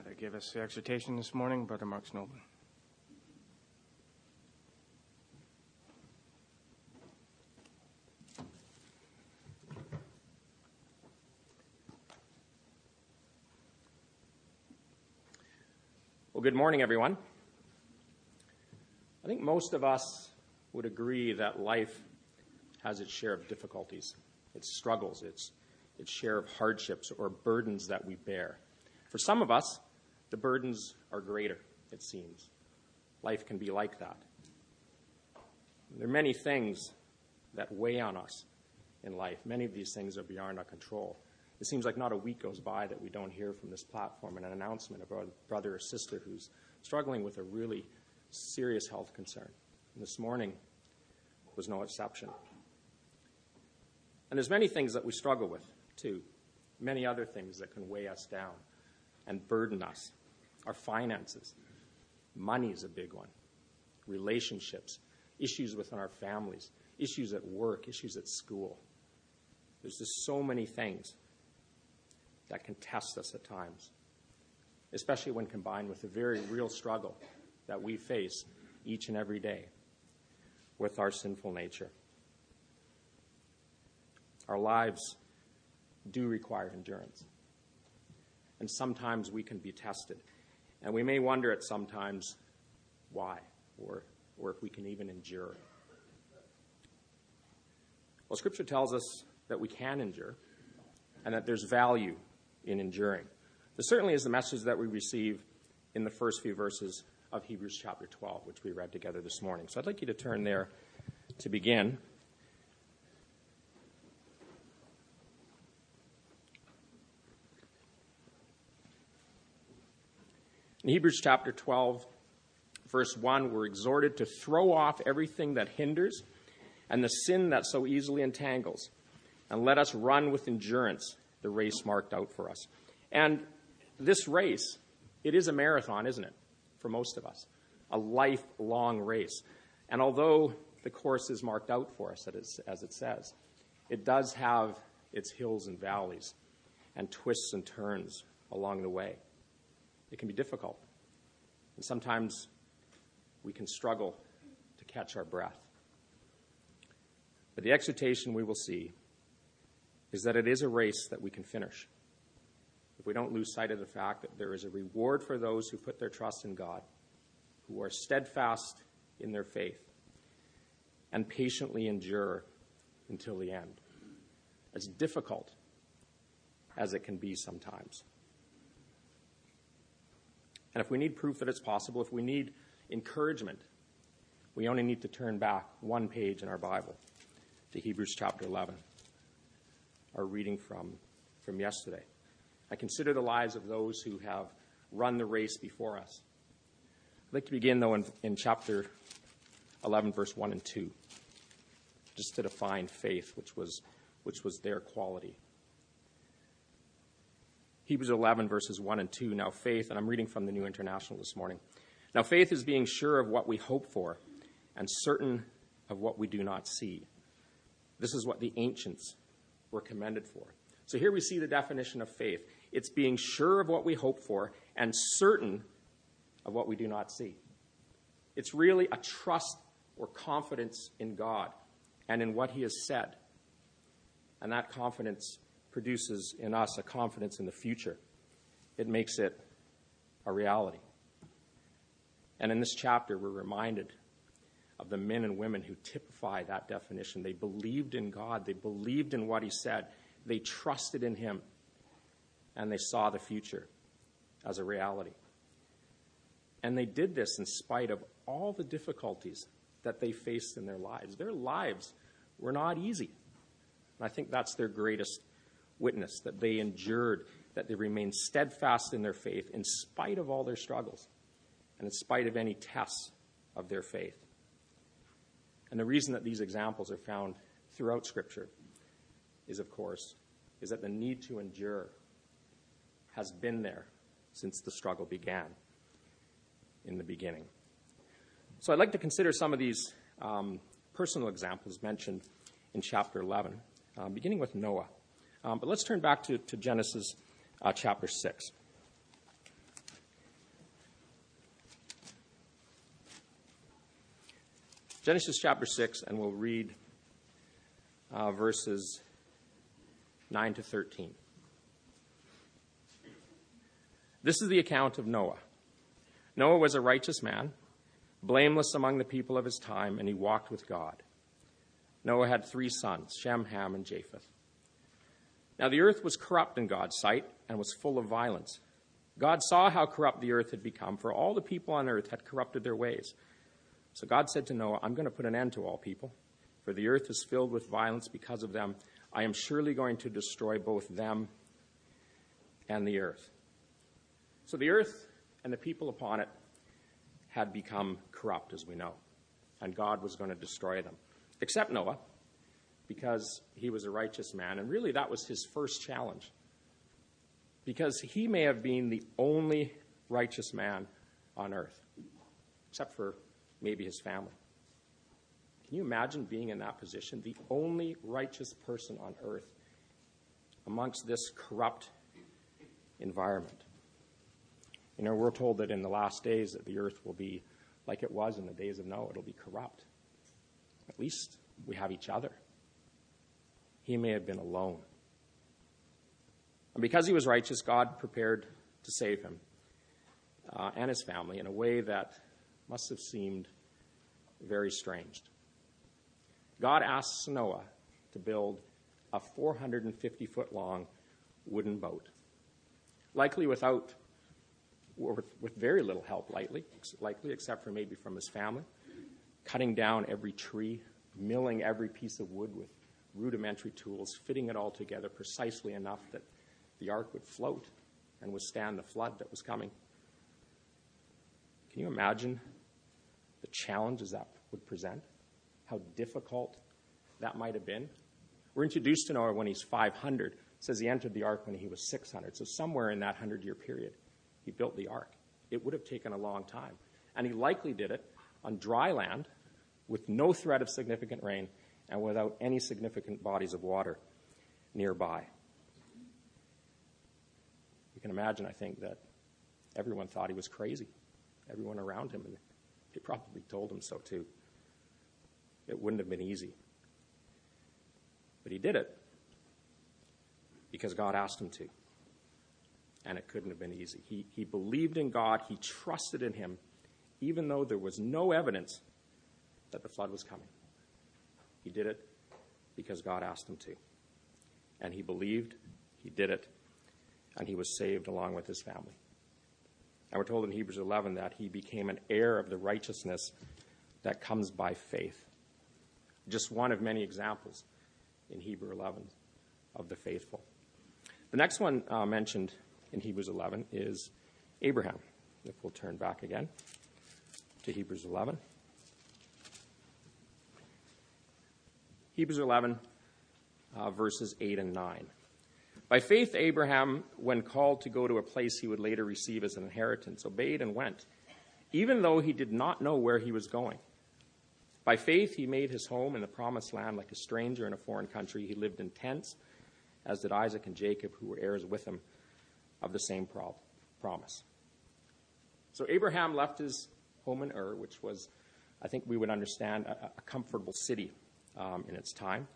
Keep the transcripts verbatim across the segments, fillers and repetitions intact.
to give us the exhortation this morning, Brother Mark Snowden. Well, good morning, everyone. I think most of us would agree that life has its share of difficulties, its struggles, its, its share of hardships or burdens that we bear. For some of us, the burdens are greater, it seems. Life can be like that. There are many things that weigh on us in life. Many of these things are beyond our control. It seems like not a week goes by that we don't hear from this platform an announcement of a brother or sister who's struggling with a really serious health concern. And this morning was no exception. And there's many things that we struggle with, too. Many other things that can weigh us down and burden us. Our finances. Money is a big one. Relationships. Issues within our families. Issues at work. Issues at school. There's just so many things that can test us at times, especially when combined with the very real struggle that we face each and every day with our sinful nature. Our lives do require endurance, and sometimes we can be tested, and we may wonder at sometimes why, or, or if we can even endure. Well, Scripture tells us that we can endure and that there's value in enduring. This certainly is the message that we receive in the first few verses of Hebrews chapter twelve, which we read together this morning. So I'd like you to turn there to begin. In Hebrews chapter twelve, verse one, we're exhorted to throw off everything that hinders and the sin that so easily entangles, and let us run with endurance the race marked out for us. And this race, it is a marathon, isn't it, for most of us? A lifelong race. And although the course is marked out for us, as it says, it does have its hills and valleys and twists and turns along the way. It can be difficult. And sometimes we can struggle to catch our breath. But the exhortation we will see is that it is a race that we can finish if we don't lose sight of the fact that there is a reward for those who put their trust in God, who are steadfast in their faith, and patiently endure until the end, as difficult as it can be sometimes. And if we need proof that it's possible, if we need encouragement, we only need to turn back one page in our Bible to Hebrews chapter eleven. Our reading from, from yesterday. I consider the lives of those who have run the race before us. I'd like to begin, though, in, in chapter eleven, verse one and two, just to define faith, which was, which was their quality. Hebrews eleven, verses one and two. Now faith, and I'm reading from the New International this morning. Now faith is being sure of what we hope for and certain of what we do not see. This is what the ancients were commended for. So here we see the definition of faith. It's being sure of what we hope for and certain of what we do not see. It's really a trust or confidence in God and in what he has said. And that confidence produces in us a confidence in the future. It makes it a reality. And in this chapter, we're reminded of the men and women who typify that definition. They believed in God. They believed in what he said. They trusted in him. And they saw the future as a reality. And they did this in spite of all the difficulties that they faced in their lives. Their lives were not easy. And I think that's their greatest witness, that they endured, that they remained steadfast in their faith in spite of all their struggles and in spite of any tests of their faith. And the reason that these examples are found throughout Scripture is, of course, is that the need to endure has been there since the struggle began in the beginning. So I'd like to consider some of these um, personal examples mentioned in chapter eleven, uh, beginning with Noah. Um, but let's turn back to, to Genesis uh, chapter six. Genesis chapter six, and we'll read uh, verses nine to thirteen. This is the account of Noah. Noah was a righteous man, blameless among the people of his time, and he walked with God. Noah had three sons, Shem, Ham, and Japheth. Now the earth was corrupt in God's sight and was full of violence. God saw how corrupt the earth had become, for all the people on earth had corrupted their ways. So God said to Noah, I'm going to put an end to all people, for the earth is filled with violence because of them. I am surely going to destroy both them and the earth. So the earth and the people upon it had become corrupt, as we know, and God was going to destroy them, except Noah, because he was a righteous man, and really that was his first challenge, because he may have been the only righteous man on earth, except for maybe his family. Can you imagine being in that position, the only righteous person on earth amongst this corrupt environment? You know, we're told that in the last days that the earth will be like it was in the days of Noah. It'll be corrupt. At least we have each other. He may have been alone. And because he was righteous, God prepared to save him uh, and his family in a way that must have seemed very strange. God asks Noah to build a four hundred fifty foot long wooden boat, likely without, or with, with very little help, likely, likely, except for maybe from his family, cutting down every tree, milling every piece of wood with rudimentary tools, fitting it all together precisely enough that the ark would float and withstand the flood that was coming. Can you imagine the challenges that would present? How difficult that might have been? We're introduced to Noah when he's five hundred. It says he entered the ark when he was six hundred. So somewhere in that hundred-year period, he built the ark. It would have taken a long time. And he likely did it on dry land with no threat of significant rain and without any significant bodies of water nearby. You can imagine, I think, that everyone thought he was crazy. Everyone around him, and they probably told him so too. It wouldn't have been easy. But he did it because God asked him to. And it couldn't have been easy. He, he believed in God. He trusted in him, even though there was no evidence that the flood was coming. He did it because God asked him to. And he believed, he did it, and he was saved along with his family. And we're told in Hebrews eleven that he became an heir of the righteousness that comes by faith. Just one of many examples in Hebrews eleven of the faithful. The next one uh, mentioned in Hebrews eleven is Abraham. If we'll turn back again to Hebrews eleven. Hebrews eleven, uh, verses eight and nine. By faith, Abraham, when called to go to a place he would later receive as an inheritance, obeyed and went, even though he did not know where he was going. By faith, he made his home in the promised land like a stranger in a foreign country. He lived in tents, as did Isaac and Jacob, who were heirs with him of the same pro- promise. So Abraham left his home in Ur, which was, I think we would understand, a, a comfortable city um, in its time.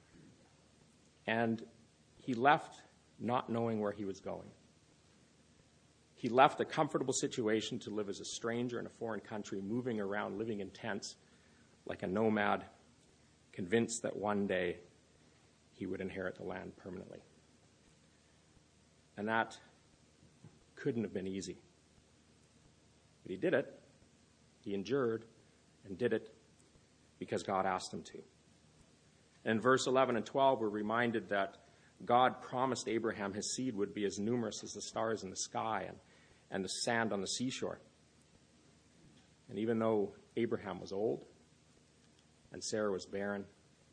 And he left not knowing where he was going. He left a comfortable situation to live as a stranger in a foreign country, moving around, living in tents like a nomad, convinced that one day he would inherit the land permanently. And that couldn't have been easy. But he did it. He endured and did it because God asked him to. In verse eleven and twelve, we're reminded that God promised Abraham his seed would be as numerous as the stars in the sky and, and the sand on the seashore. And even though Abraham was old and Sarah was barren,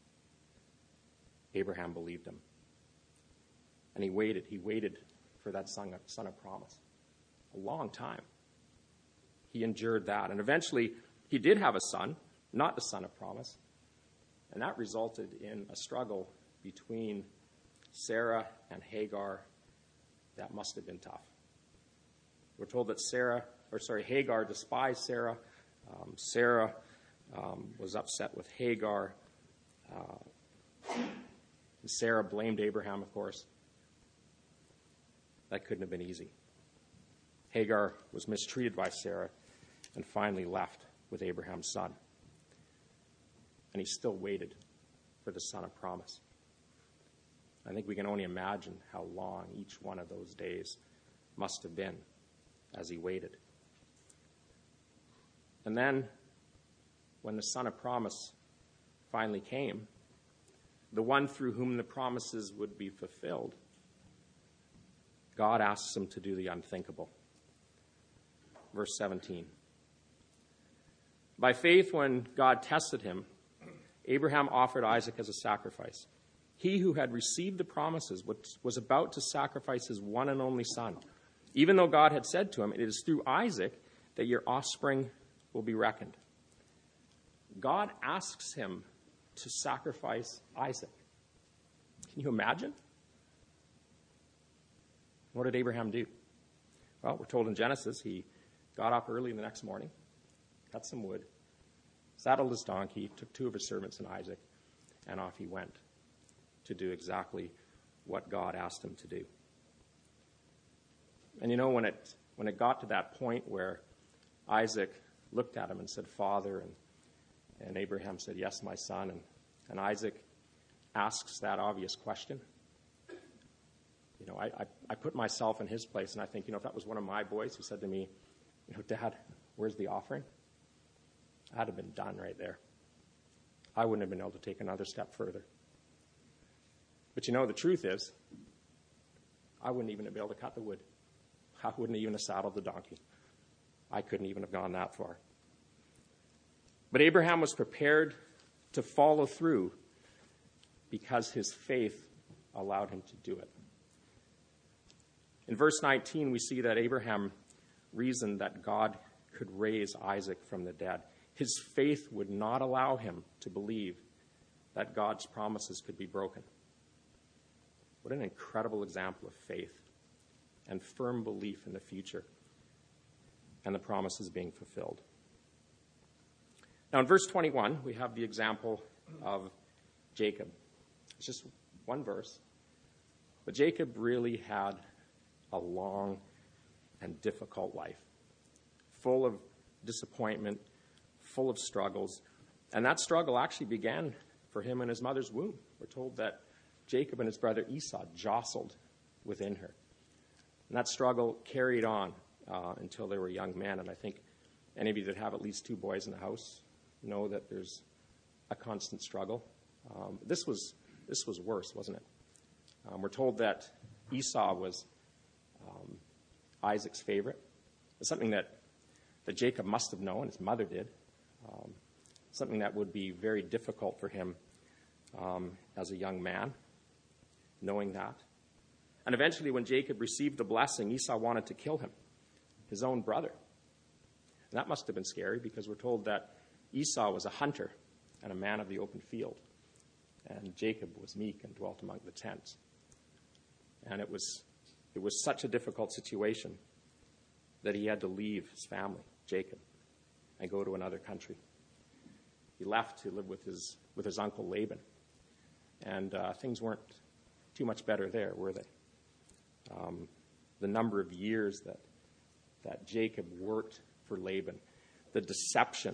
Abraham believed him. And he waited. He waited for that son of, son of promise. A long time. He endured that. And eventually, he did have a son, not the son of promise. And that resulted in a struggle between Sarah and Hagar that must have been tough. We're told that Sarah, or sorry, Hagar despised Sarah. Um, Sarah um, was upset with Hagar. Uh, Sarah blamed Abraham, of course. That couldn't have been easy. Hagar was mistreated by Sarah and finally left with Abraham's son. And he still waited for the son of promise. I think we can only imagine how long each one of those days must have been as he waited. And then, when the son of promise finally came, the one through whom the promises would be fulfilled, God asks him to do the unthinkable. Verse seventeen. By faith, when God tested him, Abraham offered Isaac as a sacrifice. He who had received the promises was about to sacrifice his one and only son, even though God had said to him, "It is through Isaac that your offspring will be reckoned." God asks him to sacrifice Isaac. Can you imagine? What did Abraham do? Well, we're told in Genesis he got up early the next morning, cut some wood, saddled his donkey, took two of his servants and Isaac, and off he went to do exactly what God asked him to do. And you know, when it when it got to that point where Isaac looked at him and said, "Father," and, and Abraham said, "Yes, my son," and, and Isaac asks that obvious question, you know, I, I, I put myself in his place, and I think, you know, if that was one of my boys who said to me, you know, "Dad, where's the offering?" I'd have been done right there. I wouldn't have been able to take another step further. But you know, the truth is, I wouldn't even have been able to cut the wood. I wouldn't even have saddled the donkey. I couldn't even have gone that far. But Abraham was prepared to follow through because his faith allowed him to do it. In verse nineteen, we see that Abraham reasoned that God could raise Isaac from the dead. His faith would not allow him to believe that God's promises could be broken. What an incredible example of faith and firm belief in the future and the promises being fulfilled. Now, in verse twenty-one, we have the example of Jacob. It's just one verse. But Jacob really had a long and difficult life, full of disappointment, full of struggles. And that struggle actually began for him in his mother's womb. We're told that Jacob and his brother Esau jostled within her. And that struggle carried on uh, until they were young men. And I think any of you that have at least two boys in the house know that there's a constant struggle. Um, this was this was worse, wasn't it? Um, we're told that Esau was um, Isaac's favorite. It's something that, that Jacob must have known, his mother did. Um, something that would be very difficult for him um, as a young man, knowing that. And eventually, when Jacob received the blessing, Esau wanted to kill him, his own brother. And that must have been scary, because we're told that Esau was a hunter and a man of the open field, and Jacob was meek and dwelt among the tents. And it was it was such a difficult situation that he had to leave his family, Jacob, and go to another country. He left to live with his with his uncle Laban, and uh, things weren't too much better there, were they? Um, the number of years that that Jacob worked for Laban, the deception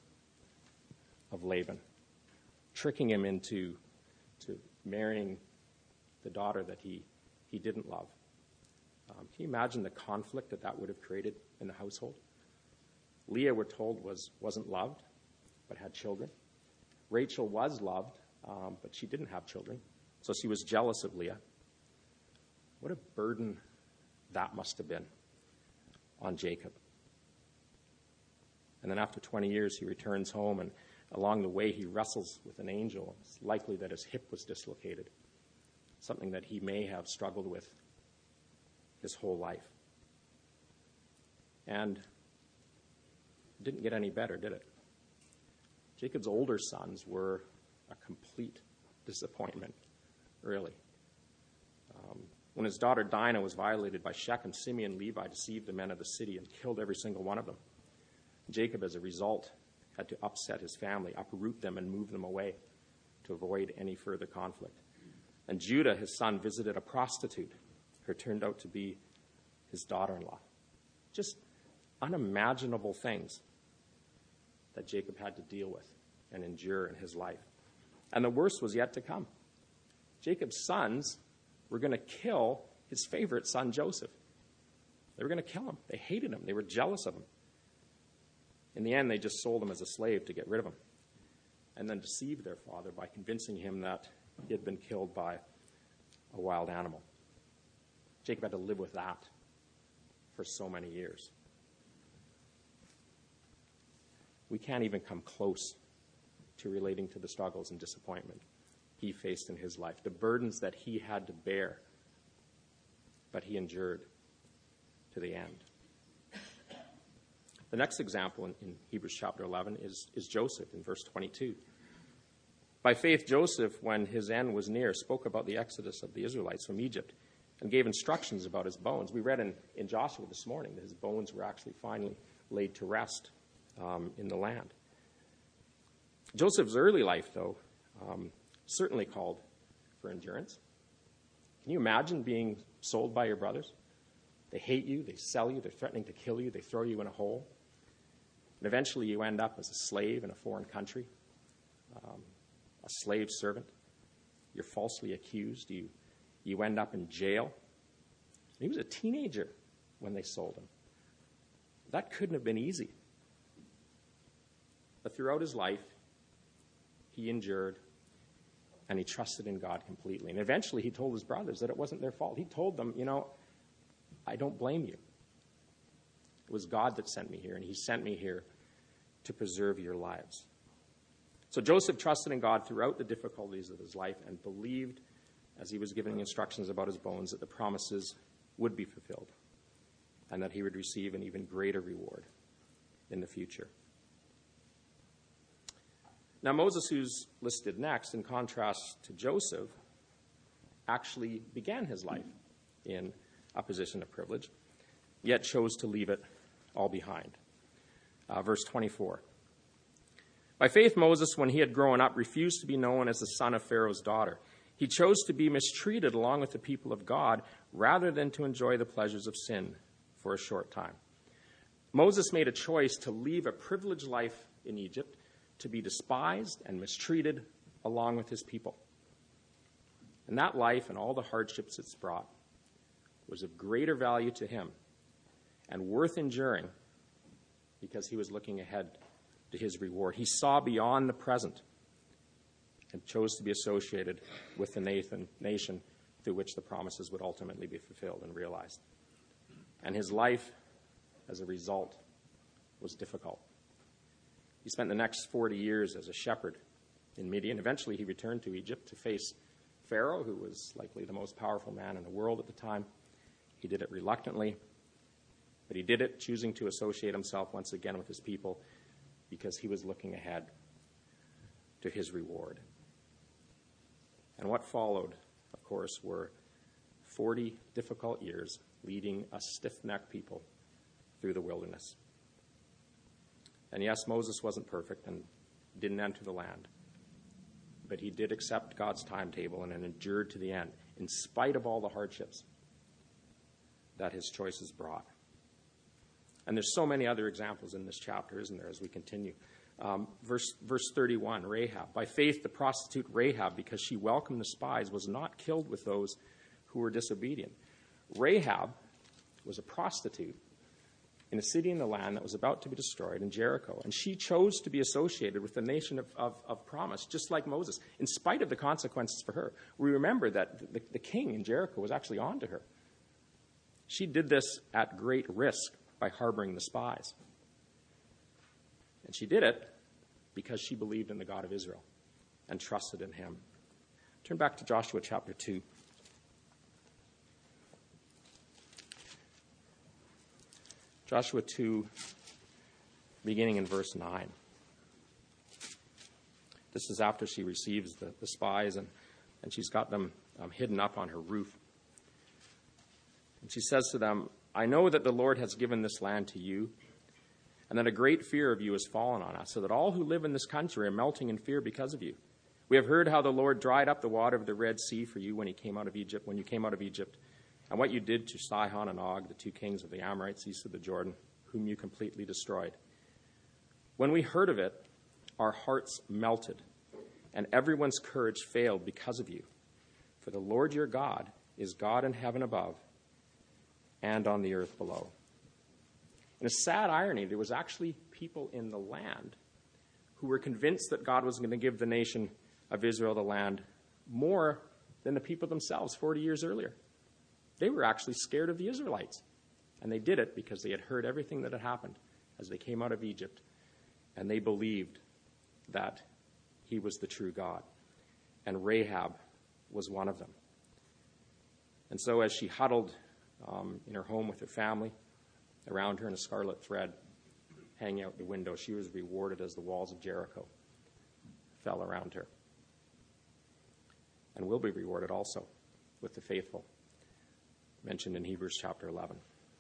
of Laban, tricking him into to marrying the daughter that he, he didn't love. Um, can you imagine the conflict that that would have created in the household? Leah, we're told, was, wasn't loved, but had children. Rachel was loved, um, but she didn't have children, so she was jealous of Leah. What a burden that must have been on Jacob. And then after twenty years, he returns home, and along the way, he wrestles with an angel. It's likely that his hip was dislocated, something that he may have struggled with his whole life. And it didn't get any better, did it? Jacob's older sons were a complete disappointment, really. Um, when his daughter Dinah was violated by Shechem, Simeon and Levi deceived the men of the city and killed every single one of them. Jacob, as a result, had to upset his family, uproot them, and move them away to avoid any further conflict. And Judah, his son, visited a prostitute who turned out to be his daughter-in-law. Just unimaginable things that Jacob had to deal with and endure in his life. And the worst was yet to come. Jacob's sons were going to kill his favorite son, Joseph. They were going to kill him. They hated him. They were jealous of him. In the end, they just sold him as a slave to get rid of him, and then deceived their father by convincing him that he had been killed by a wild animal. Jacob had to live with that for so many years. We can't even come close to relating to the struggles and disappointment he faced in his life, the burdens that he had to bear, but he endured to the end. The next example in, in Hebrews chapter eleven is, is Joseph in verse twenty-two. By faith, Joseph, when his end was near, spoke about the exodus of the Israelites from Egypt and gave instructions about his bones. We read in, in Joshua this morning that his bones were actually finally laid to rest um, in the land. Joseph's early life, though, um, certainly called for endurance. Can you imagine being sold by your brothers? They hate you, they sell you, they're threatening to kill you, they throw you in a hole. And eventually you end up as a slave in a foreign country, um, a slave servant. You're falsely accused. You, you end up in jail. And he was a teenager when they sold him. That couldn't have been easy. But throughout his life, he endured and he trusted in God completely. And eventually he told his brothers that it wasn't their fault. He told them, you know, I don't blame you. It was God that sent me here, and he sent me here to preserve your lives. So Joseph trusted in God throughout the difficulties of his life and believed, as he was giving instructions about his bones, that the promises would be fulfilled and that he would receive an even greater reward in the future. Now, Moses, who's listed next, in contrast to Joseph, actually began his life in a position of privilege, yet chose to leave it all behind. Uh, verse twenty-four. By faith, Moses, when he had grown up, refused to be known as the son of Pharaoh's daughter. He chose to be mistreated along with the people of God rather than to enjoy the pleasures of sin for a short time. Moses made a choice to leave a privileged life in Egypt, to be despised and mistreated along with his people. And that life and all the hardships it's brought was of greater value to him and worth enduring because he was looking ahead to his reward. He saw beyond the present and chose to be associated with the Nathan nation through which the promises would ultimately be fulfilled and realized. And his life, as a result, was difficult. He spent the next forty years as a shepherd in Midian. Eventually, he returned to Egypt to face Pharaoh, who was likely the most powerful man in the world at the time. He did it reluctantly, but he did it choosing to associate himself once again with his people because he was looking ahead to his reward. And what followed, of course, were forty difficult years leading a stiff-necked people through the wilderness. And yes, Moses wasn't perfect and didn't enter the land, but he did accept God's timetable and endured to the end, in spite of all the hardships that his choices brought. And there's so many other examples in this chapter, isn't there, as we continue. Um, verse, verse thirty-one, Rahab. By faith, the prostitute Rahab, because she welcomed the spies, was not killed with those who were disobedient. Rahab was a prostitute in a city in the land that was about to be destroyed, in Jericho. And she chose to be associated with the nation of, of, of promise, just like Moses, in spite of the consequences for her. We remember that the, the king in Jericho was actually on to her. She did this at great risk by harboring the spies. And she did it because she believed in the God of Israel and trusted in him. Turn back to Joshua chapter two. Joshua two, beginning in verse nine. This is after she receives the, the spies, and, and she's got them um, hidden up on her roof. And she says to them, I know that the Lord has given this land to you, and that a great fear of you has fallen on us, so that all who live in this country are melting in fear because of you. We have heard how the Lord dried up the water of the Red Sea for you when he came out of Egypt, when you came out of Egypt, and what you did to Sihon and Og, the two kings of the Amorites east of the Jordan, whom you completely destroyed. When we heard of it, our hearts melted, and everyone's courage failed because of you. For the Lord your God is God in heaven above and on the earth below. In a sad irony, there was actually people in the land who were convinced that God was going to give the nation of Israel the land more than the people themselves forty years earlier. They were actually scared of the Israelites, and they did it because they had heard everything that had happened as they came out of Egypt, and they believed that he was the true God, and Rahab was one of them. And so as she huddled um, in her home with her family, around her in a scarlet thread hanging out the window, she was rewarded as the walls of Jericho fell around her. And will be rewarded also with the faithful, mentioned in Hebrews chapter eleven.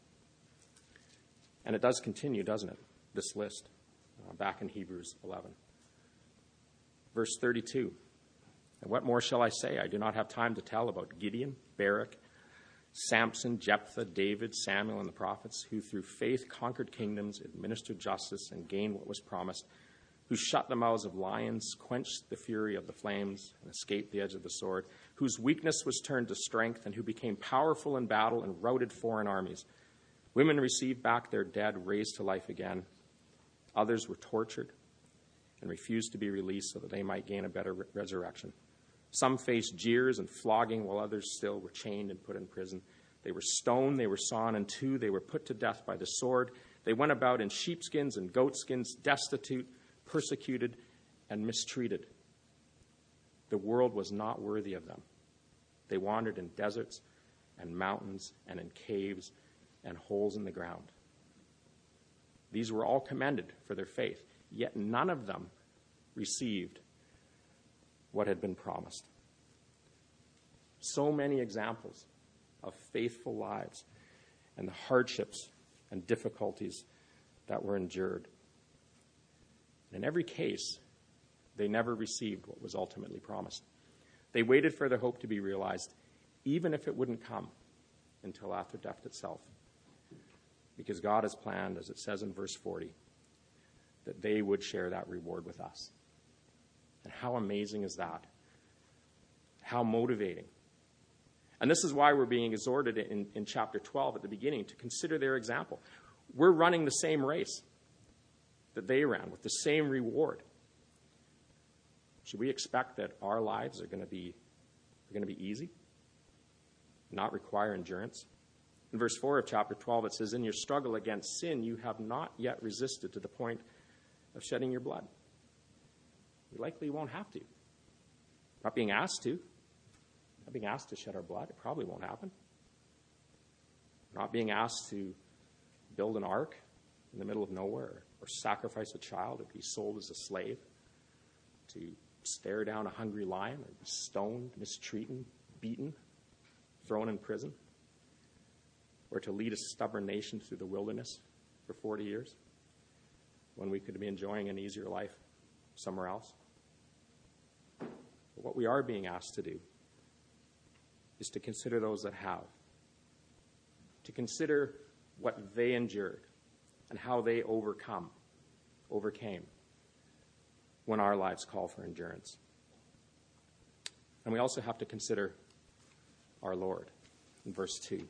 And it does continue, doesn't it, this list, uh, back in Hebrews eleven. Verse thirty-two, and what more shall I say? I do not have time to tell about Gideon, Barak, Samson, Jephthah, David, Samuel, and the prophets, who through faith conquered kingdoms, administered justice, and gained what was promised, who shut the mouths of lions, quenched the fury of the flames, and escaped the edge of the sword, whose weakness was turned to strength, and who became powerful in battle and routed foreign armies. Women received back their dead, raised to life again. Others were tortured and refused to be released so that they might gain a better re- resurrection. Some faced jeers and flogging, while others still were chained and put in prison. They were stoned, they were sawn in two, they were put to death by the sword. They went about in sheepskins and goatskins, destitute, persecuted, and mistreated. The world was not worthy of them. They wandered in deserts and mountains and in caves and holes in the ground. These were all commended for their faith, yet none of them received what had been promised. So many examples of faithful lives and the hardships and difficulties that were endured. In every case, they never received what was ultimately promised. They waited for their hope to be realized, even if it wouldn't come until after death itself. Because God has planned, as it says in verse forty, that they would share that reward with us. And how amazing is that? How motivating. And this is why we're being exhorted in, in chapter twelve at the beginning to consider their example. We're running the same race that they ran with the same reward. Should we expect that our lives are going to be are going to be easy, not require endurance? In verse four of chapter twelve, it says, in your struggle against sin, you have not yet resisted to the point of shedding your blood. You likely won't have to. Not being asked to. Not being asked to shed our blood. It probably won't happen. Not being asked to build an ark in the middle of nowhere, or sacrifice a child, or be sold as a slave, to stare down a hungry lion, or be stoned, mistreated, beaten, thrown in prison, or to lead a stubborn nation through the wilderness for forty years, when we could be enjoying an easier life somewhere else. But what we are being asked to do is to consider those that have, to consider what they endured and how they overcome, overcame when our lives call for endurance. And we also have to consider our Lord in verse two.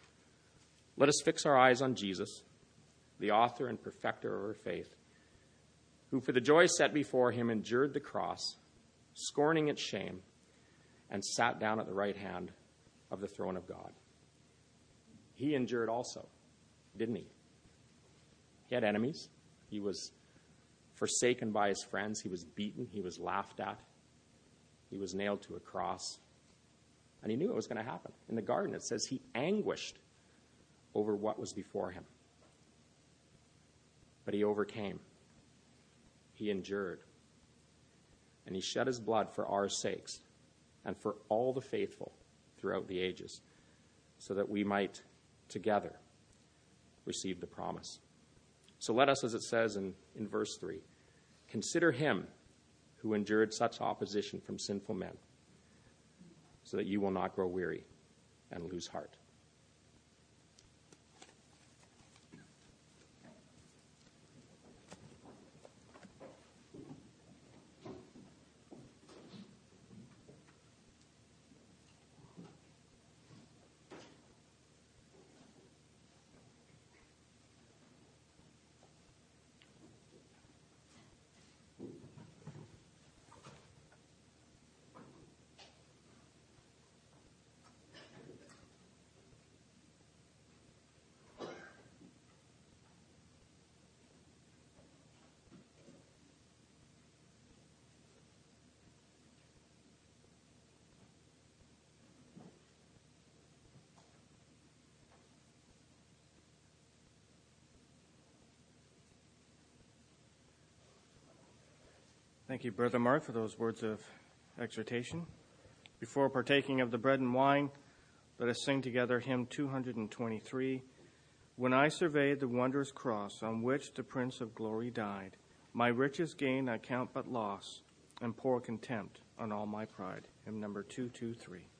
Let us fix our eyes on Jesus, the author and perfecter of our faith, who for the joy set before him endured the cross, scorning its shame, and sat down at the right hand of the throne of God. He endured also, didn't he? He had enemies. He was forsaken by his friends. He was beaten. He was laughed at. He was nailed to a cross. And he knew it was going to happen. In the garden, it says he anguished over what was before him. But he overcame. He endured. And he shed his blood for our sakes and for all the faithful throughout the ages, so that we might together receive the promise. So let us, as it says in, in verse three, consider him who endured such opposition from sinful men, so that you will not grow weary and lose heart. Thank you, Brother Mark, for those words of exhortation. Before partaking of the bread and wine, let us sing together hymn two twenty-three. When I survey the wondrous cross on which the Prince of Glory died, my richest gain I count but loss, and pour contempt on all my pride. Hymn number two twenty-three.